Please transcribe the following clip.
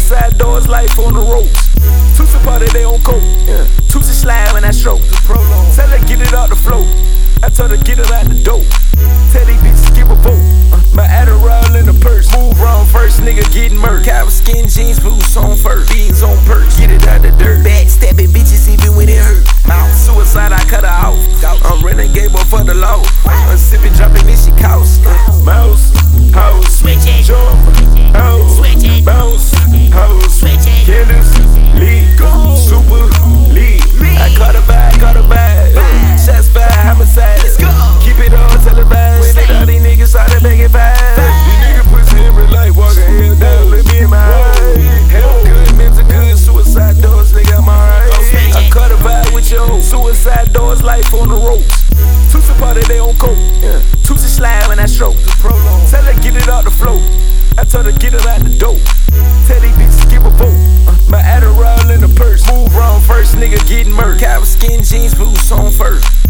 Suicide doors, life on the ropes. Tootsie party, they on coke. Tootsie slide when I stroke. Tell her get it out the flow. I told her get it out the dope. Tell these bitches give a vote. My Adderall in the purse. Move wrong first, nigga getting murked. Cow skin jeans, boots on first. Beans on perch, get it out the dirt. Backstabbing bitches even when it hurt. Mouth suicide, I cut her off. I'm renegade for the law. I'm sipping, dropping this shit cost. Mouse, house, jump, house, bounce, house, killers, lead, super, lead. I caught a bag, shots fired, homicide. Keep it on televised. When all these niggas started making fast. These niggas pussy in real life, walking hell down, let me in my eyes. Hell good, mental good, suicide doors, nigga, I'm alright. I caught a vibe with your suicide doors, life on the ropes. Tootsie party, they on coke. Tootsie slide when I stroke. Tell her get it out the flow. I told her get it out the dope. Tell these bitches give a vote. My Adderall in the purse. Move wrong first, nigga getting murked. Cow skin jeans, boots on first.